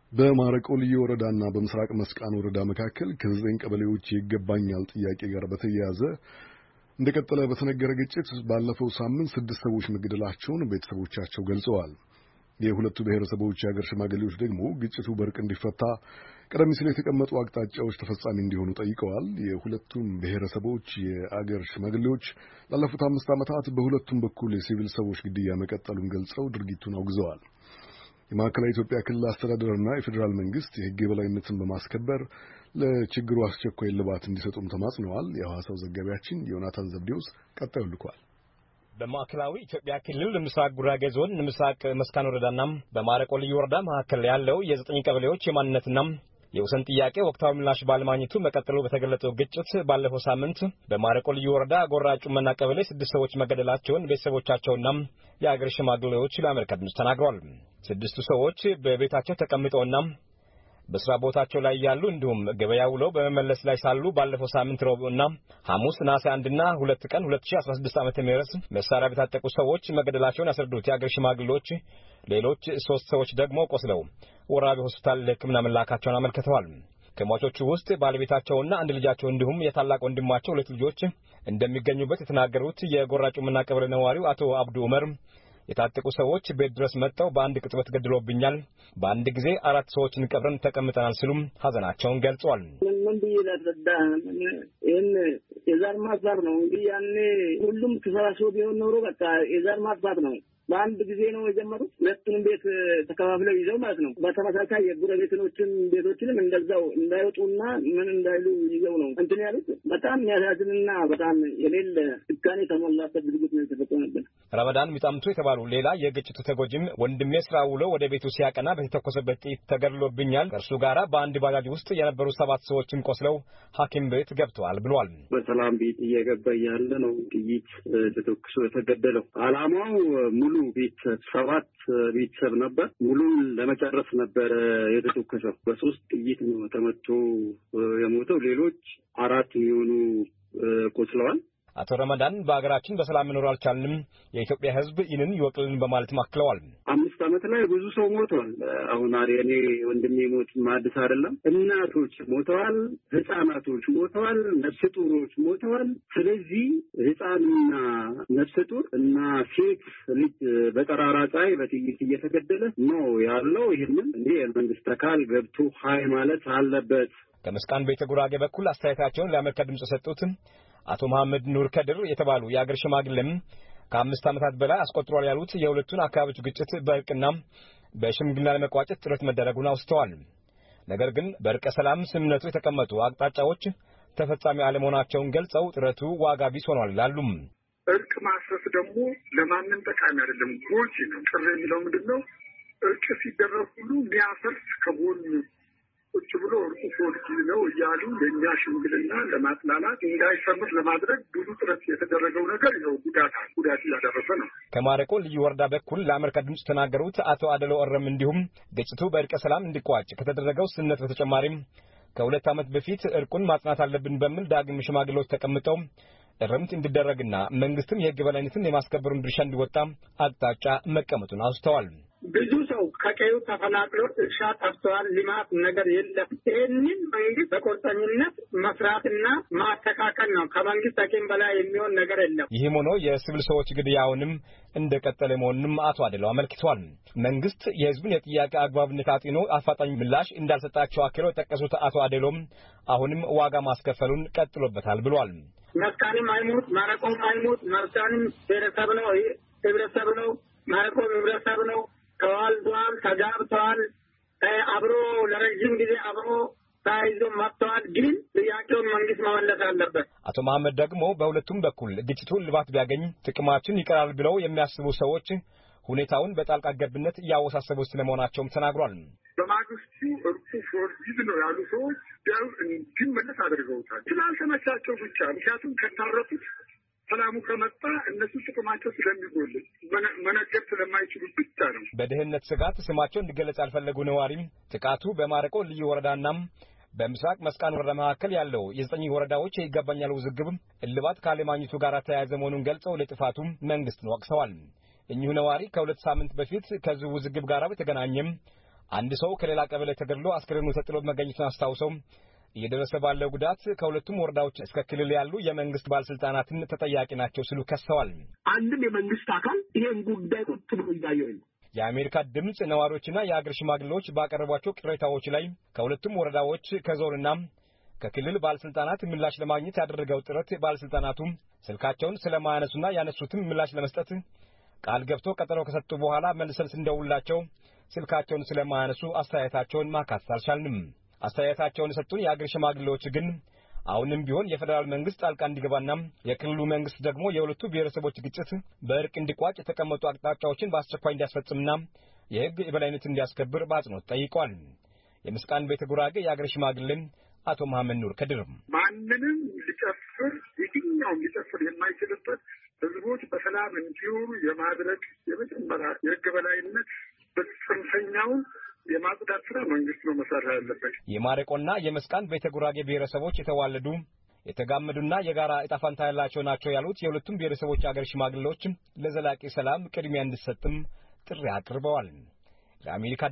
በማረቆ ልዩ ወረዳና በምስራቅ መስቃን ወረዳ መካከል ከ9 ቀበሌዎች ይገባኛል ጥያቄ ጋር በተያያዘ እንደቀጠለ በተነገረ ግጭት ባለፈው ሳምንት 6 ሰዎች መገደላቸውን ቤተሰቦቻቸው ገልጸዋል። የሁለቱ ብሔረሰቦች የሀገር ሽማግሌዎች ደግሞ ግጭቱ በእርቅ እንዲፈታ ቀደም ሲል የተቀመጡ አቅጣጫዎች ተፈጻሚ እንዲሆኑ ጠይቀዋል። የሁለቱም ብሔረሰቦች የአገር ሽማግሌዎች ላለፉት 5 ዓመታት በሁለቱም በኩል የሲቪል ሰዎች ግድያ መቀጠሉን ገልጸው ድርጊቱን አውግዘዋል። የማዕከላዊ ኢትዮጵያ ክልል አስተዳደርና የፌዴራል መንግስት የሕግ የበላይነትን በማስከበር ለችግሩ አስቸኳይ እልባት እንዲሰጡም ተማጽነዋል። የሐዋሳው ዘጋቢያችን ዮናታን ዘብዴዎስ ቀጣዩ ልኳል። በማዕከላዊ ኢትዮጵያ ክልል ምስራቅ ጉራጌ ዞን ምስራቅ መስቃን ወረዳና በማረቆ ልዩ ወረዳ መካከል ያለው የ9 ቀበሌዎች የማንነትና የወሰን ጥያቄ ወቅታዊ ምላሽ ባለማግኘቱ መቀጠሉ በተገለጸው ግጭት ባለፈው ሳምንት በማረቆ ልዩ ወረዳ ጎራ ጩመና ቀበሌ 6 ሰዎች መገደላቸውን ቤተሰቦቻቸውና የአገር ሽማግሌዎች ለአሜሪካ ድምፅ ተናግረዋል። 6 ሰዎች በቤታቸው ተቀምጠውና በስራ ቦታቸው ላይ ያሉ እንዲሁም ገበያ ውለው በመመለስ ላይ ሳሉ ባለፈው ሳምንት ረቡዕና ሐሙስ ነሐሴ 1ና 2 ቀን 2016 ዓ.ም መሳሪያ በታጠቁ ሰዎች መገደላቸውን ያስረዱት የአገር ሽማግሌዎች ሌሎች 3 ሰዎች ደግሞ ቆስለው ወራቤ ሆስፒታል ለሕክምና መላካቸውን አመልክተዋል። ከሟቾቹ ውስጥ ባለቤታቸውና አንድ ልጃቸው እንዲሁም የታላቅ ወንድማቸው 2 ልጆች እንደሚገኙበት የተናገሩት የጎራ ጩመና ቀበሌ ነዋሪው አቶ አብዱ ዑመር የታጠቁ ሰዎች ቤት ድረስ መጥተው በአንድ ቅጽበት ገድሎብኛል፣ በአንድ ጊዜ 4 ሰዎችን ቀብረን ተቀምጠናል ሲሉም ሐዘናቸውን ገልጸዋል። ምን ብዬ ላስረዳ? ይህን የዛር ማጥፋት ነው እንግዲህ ያኔ ሁሉም ተሰባስቦ ቢሆን ኖሮ በቃ የዛር ማጥፋት ነው። በአንድ ጊዜ ነው የጀመሩት። ሁለቱንም ቤት ተከፋፍለው ይዘው ማለት ነው። በተመሳሳይ የጎረቤቶችን ቤቶችንም እንደዛው እንዳይወጡና ምን እንዳይሉ ይዘው ነው እንትን ያሉት። በጣም የሚያሳዝንና በጣም የሌለ ጭካኔ የተሞላበት ድርጊት ነው የተፈጸመ ነበር። ረመዳን ሚጣምቱ የተባሉ ሌላ የግጭቱ ተጎጂም ወንድሜ ስራ ውሎ ወደ ቤቱ ሲያቀና በተተኮሰበት ጥይት ተገድሎብኛል፣ ከእርሱ ጋራ በአንድ ባጃጅ ውስጥ የነበሩ 7 ሰዎችም ቆስለው ሐኪም ቤት ገብተዋል ብሏል። በሰላም ቤት እየገባ ያለ ነው ጥይት ተተኩሶ የተገደለው። ዓላማው ሙሉ ቤተሰብ 7 ቤተሰብ ነበር። ሙሉን ለመጨረስ ነበር የተተኮሰው። በ3 ጥይት ነው ተመቶ የሞተው። ሌሎች 4 የሚሆኑ ቆስለዋል። አቶ ረመዳን በአገራችን በሰላም መኖር አልቻልንም፣ የኢትዮጵያ ሕዝብ ይህንን ይወቅልን በማለት ማክለዋል። 5 ዓመት ላይ ብዙ ሰው ሞቷል። አሁን እኔ ወንድሜ ሞት ማድስ አይደለም። እናቶች ሞተዋል፣ ህፃናቶች ሞተዋል፣ ነፍሰ ጡሮች ሞተዋል። ስለዚህ ህፃንና ነፍሰ ጡር እና ሴት ልጅ በጠራራ ፀሐይ በጥይት እየተገደለ ነው ያለው። ይህንን የመንግስት አካል ገብቶ ሀይ ማለት አለበት። ከመስቃን ቤተ ጉራጌ በኩል አስተያየታቸውን ለአሜሪካ ድምፅ ሰጡት አቶ መሐመድ ኑር ከድር የተባሉ የአገር ሽማግሌም ከ5 ዓመታት በላይ አስቆጥሯል ያሉት የሁለቱን አካባቢዎች ግጭት በእርቅና በሽምግልና ለመቋጨት ጥረት መደረጉን አውስተዋል። ነገር ግን በእርቀ ሰላም ስምምነቱ የተቀመጡ አቅጣጫዎች ተፈጻሚ አለመሆናቸውን ገልጸው ጥረቱ ዋጋ ቢስ ሆኗል ይላሉ። እርቅ ማስረፍ ደግሞ ለማንም ጠቃሚ አይደለም፣ ጎጂ ነው። ቅር የሚለው ምንድነው? እርቅ ሲደረግ ሁሉ ሊያፈርስ ከጎን ቁጭ ብሎ እርቁ ፖለቲካ ነው እያሉ ለእኛ ሽምግልና ለማጥላላት እንዳይሰምር ለማድረግ ብዙ ጥረት የተደረገው ነገር ነው ጉዳት እያደረሰ ነው። ከማረቆ ልዩ ወረዳ በኩል ለአሜሪካ ድምፅ ተናገሩት አቶ አደሎ ወረም እንዲሁም ግጭቱ በእርቀ ሰላም እንዲቋጭ ከተደረገው ስምምነት በተጨማሪም ከ2 ዓመት በፊት እርቁን ማጽናት አለብን በሚል ዳግም ሽማግሌዎች ተቀምጠው እርምት እንዲደረግና መንግስትም የሕግ በላይነትን የማስከበሩን ድርሻ እንዲወጣ አቅጣጫ መቀመጡን አውስተዋል። ብዙ ሰው ከቀዩ ተፈናቅሎ እርሻ ጠፍተዋል። ልማት ነገር የለም። ይህንን መንግስት በቁርጠኝነት መስራትና ማስተካከል ነው። ከመንግስት አቅም በላይ የሚሆን ነገር የለም። ይህም ሆኖ የሲቪል ሰዎች ግድያውንም እንደቀጠለ መሆኑንም አቶ አደለው አመልክተዋል። መንግስት የህዝቡን የጥያቄ አግባብነት አጢኖ አፋጣኝ ምላሽ እንዳልሰጣቸው አክለው የጠቀሱት አቶ አደሎም አሁንም ዋጋ ማስከፈሉን ቀጥሎበታል ብሏል። መስቃንም አይሞት፣ ማረቆም አይሞት። መስቃንም ብሔረሰብ ነው፣ ህብረተሰብ ነው። ማረቆም ህብረተሰብ ነው። ተዋልደዋል፣ ተጋብተዋል፣ አብሮ ለረጅም ጊዜ አብሮ ተያይዞ መጥተዋል። ግን ጥያቄውን መንግስት መመለስ አለበት። አቶ መሐመድ ደግሞ በሁለቱም በኩል ግጭቱን ልባት ቢያገኝ ጥቅማችን ይቀራል ብለው የሚያስቡ ሰዎች ሁኔታውን በጣልቃ ገብነት እያወሳሰቡ ስለመሆናቸውም ተናግሯል። በማግስቱ እርቁ ፎርጂድ ነው ያሉ ሰዎች እንዲመለስ አድርገውታል። ስላልተመቻቸው ብቻ ምክንያቱም ከታረቁት ሰላሙ ከመጣ እነሱ ጥቅማቸው ስለሚጎል መነገር ስለማይችሉ ብቻ ነው። በደህንነት ስጋት ስማቸው እንዲገለጽ ያልፈለጉ ነዋሪም ጥቃቱ በማረቆ ልዩ ወረዳና በምስራቅ መስቃን ወረዳ መካከል ያለው የ9 ወረዳዎች ይገባኛል ውዝግብ እልባት ካለማግኘቱ ጋር ተያያዘ መሆኑን ገልጸው ለጥፋቱ መንግስትን ወቅሰዋል። እኚሁ ነዋሪ ከ2 ሳምንት በፊት ከዚህ ውዝግብ ጋር በተገናኘም አንድ ሰው ከሌላ ቀበሌ ተገድሎ አስክሬኑ ተጥሎ መገኘቱን አስታውሰው እየደረሰ ባለው ጉዳት ከሁለቱም ወረዳዎች እስከ ክልል ያሉ የመንግስት ባለስልጣናትን ተጠያቂ ናቸው ሲሉ ከሰዋል። አንድም የመንግስት አካል ይሄን ጉዳይ ቁጥጥ ብሎ እያየው ነው። የአሜሪካ ድምጽ ነዋሪዎችና የአገር ሽማግሌዎች ባቀረቧቸው ቅሬታዎች ላይ ከሁለቱም ወረዳዎች ከዞንና ከክልል ባለስልጣናት ምላሽ ለማግኘት ያደረገው ጥረት ባለስልጣናቱ ስልካቸውን ስለማያነሱና ያነሱትም ምላሽ ለመስጠት ቃል ገብቶ ቀጠሮ ከሰጡ በኋላ መልሰን ስንደውላቸው ስልካቸውን ስለማያነሱ አስተያየታቸውን ማካተት አልቻልንም። አስተያየታቸውን የሰጡን የአገር ሽማግሌዎች ግን አሁንም ቢሆን የፌደራል መንግስት ጣልቃ እንዲገባና የክልሉ መንግስት ደግሞ የሁለቱ ብሔረሰቦች ግጭት በእርቅ እንዲቋጭ የተቀመጡ አቅጣጫዎችን በአስቸኳይ እንዲያስፈጽምና የህግ የበላይነት እንዲያስከብር በአጽንኦት ጠይቋል። የመስቃን ቤተ ጉራጌ የአገር ሽማግሌ አቶ መሐመድ ኑር ከድር ማንንም ሊጨፍር የትኛውም ሊጨፍር የማይችልበት ህዝቦች በሰላም እንዲኖሩ የማድረግ የመጀመሪያ የህግ በላይነት በጽንፈኛውን የማጽዳት ስራ መንግስት ነው መስራት ያለበት። የማረቆና የመስቃን ቤተ ጉራጌ ብሔረሰቦች የተዋለዱ የተጋመዱና የጋራ ዕጣ ፈንታ ያላቸው ናቸው ያሉት የሁለቱም ብሔረሰቦች አገር ሽማግሌዎች ለዘላቂ ሰላም ቅድሚያ እንዲሰጥም ጥሪ አቅርበዋል። ለአሜሪካ